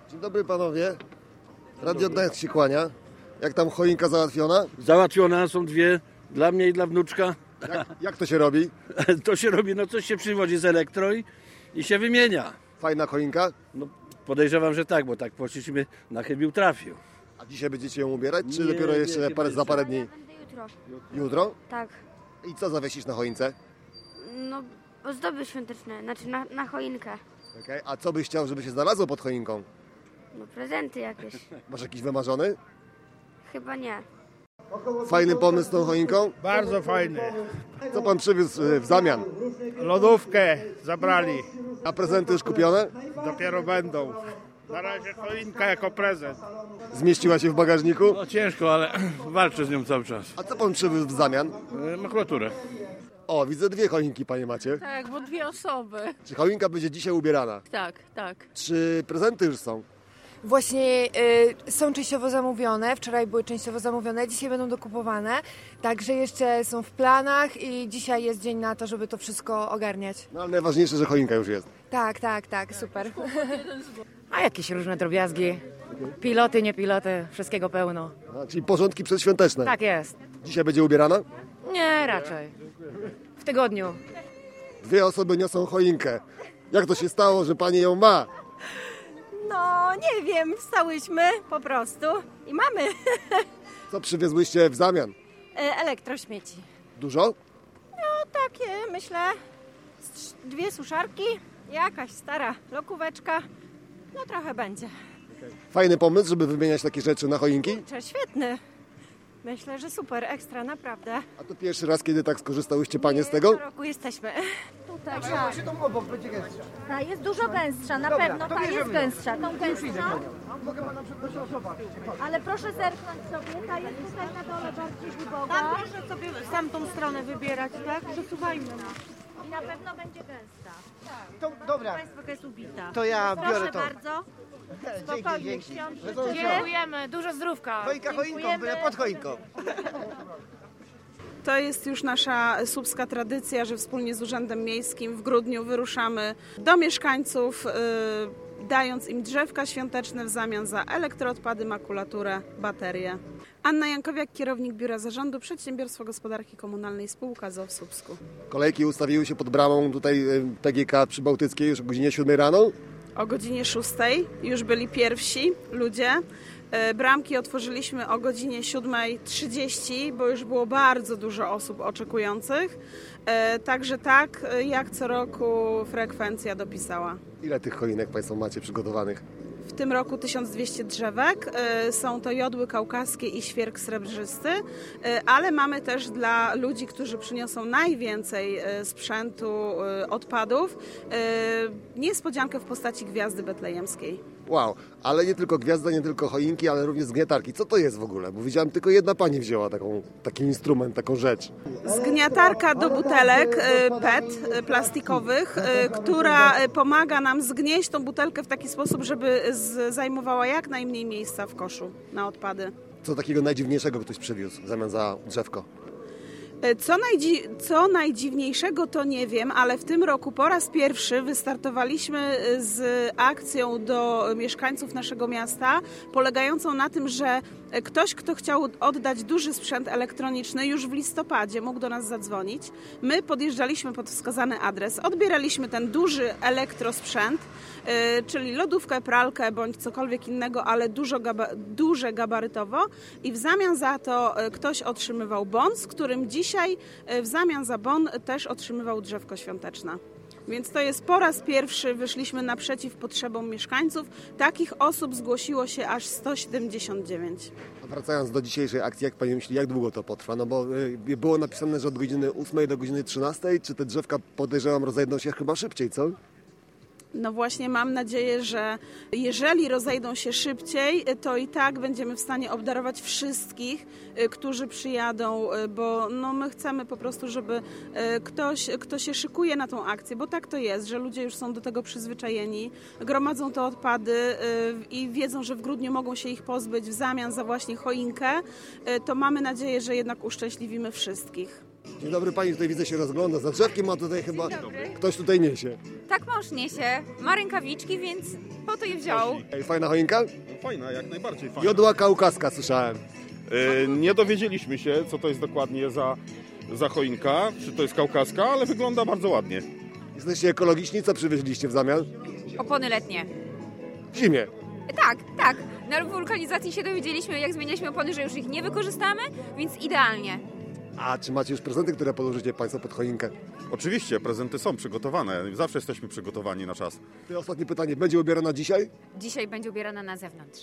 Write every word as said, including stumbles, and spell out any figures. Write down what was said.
Dzień dobry panowie. Radio Gdańsk się kłania. Jak tam choinka załatwiona? Załatwiona, są dwie, dla mnie i dla wnuczka. Jak, jak to się robi? To się robi, no coś się przywodzi z elektro i, i się wymienia. Fajna choinka? No, podejrzewam, że tak, bo tak poszliśmy, na chybił trafił. A dzisiaj będziecie ją ubierać, czy Nie, dopiero nie, jeszcze chyba parę, za jeszcze. parę dni? Będę jutro. Jutro? Tak. I co zawiesisz na choince? No, ozdoby świąteczne, znaczy na, na choinkę. Okay. A co byś chciał, żeby się znalazło pod choinką? No, prezenty jakieś. Masz jakiś wymarzony? Chyba nie. Fajny pomysł z tą choinką? Bardzo fajny. Co pan przywiózł y, w zamian? Lodówkę zabrali. A prezenty już kupione? Dopiero będą. Na razie choinka jako prezent. Zmieściła się w bagażniku? No ciężko, ale walczę z nią cały czas. A co pan przywiózł w zamian? E, makulaturę. O, widzę dwie choinki, panie macie. Tak, bo dwie osoby. Czy choinka będzie dzisiaj ubierana? Tak, tak. Czy prezenty już są? Właśnie y, są częściowo zamówione, wczoraj były częściowo zamówione, dzisiaj będą dokupowane, także jeszcze są w planach i dzisiaj jest dzień na to, żeby to wszystko ogarniać. No ale najważniejsze, że choinka już jest. Tak, tak, tak, super. A jakieś różne drobiazgi, piloty, nie piloty, wszystkiego pełno. A, czyli porządki przedświąteczne. Tak jest. Dzisiaj będzie ubierana? Nie, raczej. W tygodniu. Dwie osoby niosą choinkę. Jak to się stało, że pani ją ma? No, nie wiem, wstałyśmy po prostu i mamy Co przywiezłyście w zamian? elektrośmieci. Dużo? No takie, myślę, z- dwie suszarki, jakaś stara lokóweczka, no trochę będzie. Fajny pomysł, żeby wymieniać takie rzeczy na choinki? Cze, świetny. Myślę, że super, ekstra, naprawdę. A to pierwszy raz, kiedy tak skorzystałyście panie z Co tego? roku jesteśmy. Tutaj, tak. Ta jest dużo gęstsza, na pewno ta jest gęstsza. Tą gęstszą. Ale proszę zerknąć sobie, ta jest tutaj na dole bardziej głęboka. Tam proszę sobie w tamtą stronę wybierać, tak? Przesuwajmy nas. I na pewno będzie gęsta. To, dobra, Państwo jest ubita. to ja biorę Proszę to. bardzo. Dzięki, dzięki. Dziękujemy, dużo zdrówka. Choinka choinką, byle pod choinką. To jest już nasza słupska tradycja, że wspólnie z Urzędem Miejskim w grudniu wyruszamy do mieszkańców, yy, dając im drzewka świąteczne w zamian za elektroodpady, makulaturę, baterie. Anna Jankowiak, kierownik Biura Zarządu Przedsiębiorstwa Gospodarki Komunalnej Spółka z o o w Słupsku. Kolejki ustawiły się pod bramą tutaj y, P G K Przybałtyckiej już o godzinie siódmej rano. O godzinie szóstej już byli pierwsi ludzie. E, Bramki otworzyliśmy o godzinie siódmej trzydzieści, bo już było bardzo dużo osób oczekujących. E, Także tak, e, jak co roku frekwencja dopisała. Ile tych choinek państwo macie przygotowanych? W tym roku tysiąc dwieście drzewek, e, są to jodły kaukaskie i świerk srebrzysty, e, ale mamy też dla ludzi, którzy przyniosą najwięcej e, sprzętu, e, odpadów, e, niespodziankę w postaci gwiazdy betlejemskiej. Wow, ale nie tylko gwiazda, nie tylko choinki, ale również zgniatarki. Co to jest w ogóle? Bo widziałem, tylko jedna pani wzięła taką, taki instrument, taką rzecz. Zgniatarka do butelek e, P E T e, plastikowych, e, która e, pomaga nam zgnieść tą butelkę w taki sposób, żeby z, zajmowała jak najmniej miejsca w koszu na odpady. Co takiego najdziwniejszego ktoś przywiózł w zamian za drzewko? E, Co, najdzi- co najdziwniejszego to nie wiem, ale w tym roku po raz pierwszy wystartowaliśmy e, z akcją do mieszkańców naszego miasta, polegającą na tym, że e, ktoś, kto chciał oddać duży sprzęt elektroniczny, już w listopadzie mógł do nas zadzwonić. My podjeżdżaliśmy pod wskazany adres, odbieraliśmy ten duży elektrosprzęt, e, czyli lodówkę, pralkę bądź cokolwiek innego, ale dużo gaba- duże gabarytowo i w zamian za to e, ktoś otrzymywał bon, z którym dziś Dzisiaj w zamian za bon też otrzymywał drzewko świąteczne. Więc to jest po raz pierwszy, wyszliśmy naprzeciw potrzebom mieszkańców. Takich osób zgłosiło się aż sto siedemdziesiąt dziewięć. A wracając do dzisiejszej akcji, jak pani myśli, jak długo to potrwa? No bo y, było napisane, że od godziny ósmej do godziny trzynastej. Czy te drzewka, podejrzewam, rozejdą się chyba szybciej, co? No właśnie mam nadzieję, że jeżeli rozejdą się szybciej, to i tak będziemy w stanie obdarować wszystkich, którzy przyjadą, bo no my chcemy po prostu, żeby ktoś, kto się szykuje na tą akcję, bo tak to jest, że ludzie już są do tego przyzwyczajeni, gromadzą te odpady i wiedzą, że w grudniu mogą się ich pozbyć w zamian za właśnie choinkę, to mamy nadzieję, że jednak uszczęśliwimy wszystkich. Dzień dobry, pani tutaj widzę się rozgląda za drzewkiem, a tutaj chyba ktoś tutaj niesie. Tak, mąż niesie. Ma rękawiczki, więc po to je wziął. Ej, fajna choinka? Fajna, jak najbardziej fajna. Jodła kaukaska słyszałem. E, nie dowiedzieliśmy się, co to jest dokładnie za, za choinka, czy to jest kaukaska, ale wygląda bardzo ładnie. Jesteście ekologiczni, co przywieźliście w zamian? Opony letnie. W zimie. Tak, tak. Na wulkanizacji się dowiedzieliśmy, jak zmienialiśmy opony, że już ich nie wykorzystamy, więc idealnie. A czy macie już prezenty, które podłożycie państwo pod choinkę? Oczywiście, prezenty są przygotowane. Zawsze jesteśmy przygotowani na czas. To ostatnie pytanie. Będzie ubierana dzisiaj? Dzisiaj będzie ubierana na zewnątrz.